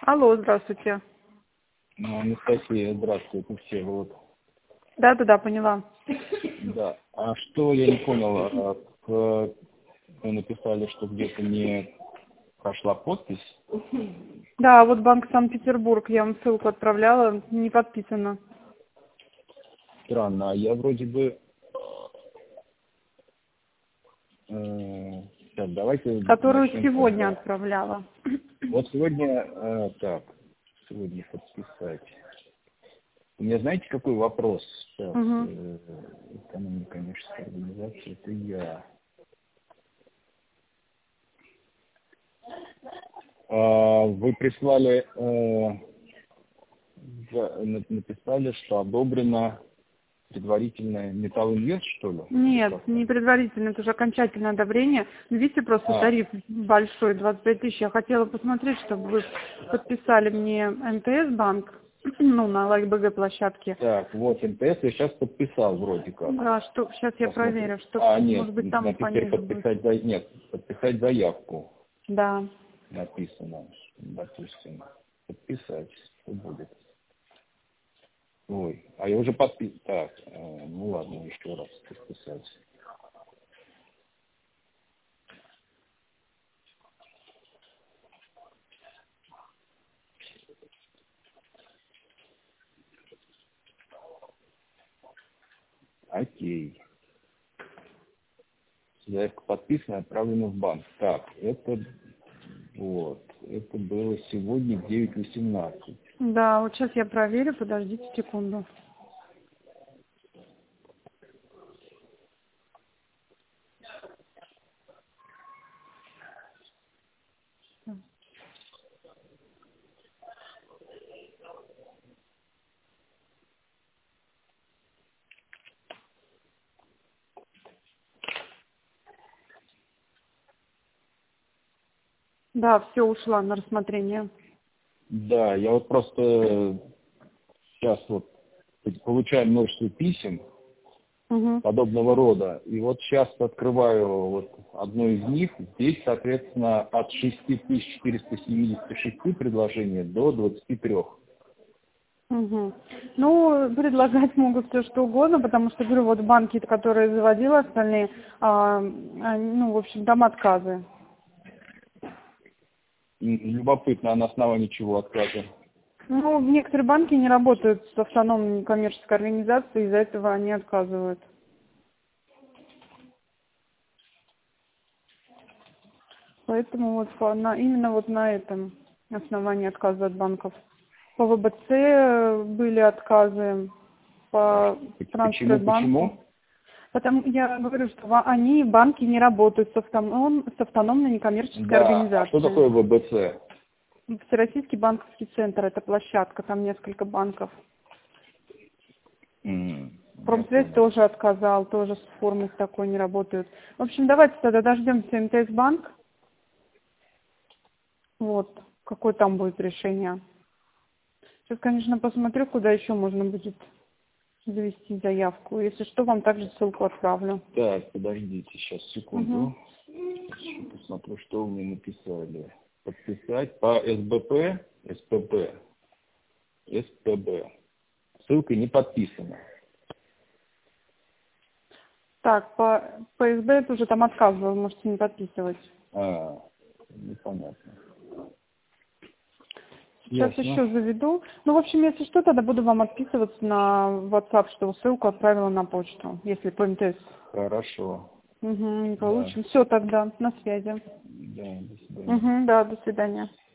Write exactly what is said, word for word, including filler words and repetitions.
Алло, здравствуйте. Ну, Анастасия, здравствуйте, все, вот. Да-да-да, поняла. Да. А что, я не понял, а, к- вы написали, что где-то не прошла подпись? Да, вот Банк Санкт-Петербург, я вам ссылку отправляла, не подписано. Странно, а я вроде бы... э, так, давайте Которую начнем сегодня тогда. отправляла. Вот сегодня, э, так, сегодня подписать. У меня знаете, какой вопрос? Сейчас, Угу. э, экономика коммерческой организации, это я. А, Вы прислали, э, за- на- написали, что одобрено предварительное Металлинвест, что ли? Или Нет, как не там? предварительно, это уже окончательное одобрение. Ну, видите, просто А, тариф большой, двадцать пять тысяч. Я хотела посмотреть, чтобы вы подписали мне эм тэ эс банк, ну, на ЛайкБГ площадке. так, вот эн тэ эс я сейчас подписал вроде как. Да, что, сейчас я Посмотрим. проверю, что, А, может нет, быть, там на теперь пониже будет. подписать, за... нет, подписать заявку Да. написано, допустим. Подписать, что будет. Ой, а я уже подписал. Так, э, ну ладно, еще раз подписать. Окей. Заявка подписана, отправлена в банк. Так, это вот, это было сегодня в девять восемнадцать. Да, вот сейчас я проверю, подождите секунду. Да, все, ушла на рассмотрение. Да, я вот просто сейчас вот получаю множество писем Угу. подобного рода, и вот сейчас открываю вот одно из них. Здесь, соответственно, от шесть тысяч четыреста семьдесят шесть предложений до двадцати трёх. Угу. Ну, предлагать могут все что угодно, потому что, говорю, вот банки, которые заводила остальные, а, они, ну, в общем, там отказы. Любопытно, а на основании чего отказа? Ну, некоторые банки не работают с автономной коммерческой организацией, из-за этого они отказывают. Поэтому вот по- на, именно вот на этом основании отказа от банков. По вэ бэ цэ были отказы, по Почему, Трансстройбанку. почему? Потому я говорю, что ва- они, банки, не работают с, автоном, с автономной некоммерческой Да, а что организацией. такое вэ бэ цэ? Всероссийский банковский центр, это площадка, там несколько банков. М, я Промсвязь понял. тоже отказал, тоже с формой с такой не работают. В общем, давайте тогда дождемся эм тэ эс банк. Вот, какое там будет решение. Сейчас, конечно, посмотрю, куда еще можно будет завести заявку. Если что, вам также ссылку отправлю. Так, подождите, сейчас, Угу. секунду. Сейчас еще посмотрю, что вы мне написали. Подписать по эс бэ пэ, эс пэ бэ, эс пэ бэ. Ссылка не подписана. Так, по пэ эс бэ это уже там отказ, вы можете не подписывать. А, непонятно. Сейчас Ясно. еще заведу. Ну, в общем, если что, тогда буду вам отписываться на WhatsApp, что ссылку отправила на почту, если по эм тэ эс. Хорошо. Угу, не Да. получим. Все тогда, на связи. Да, до свидания. Угу, да, до свидания.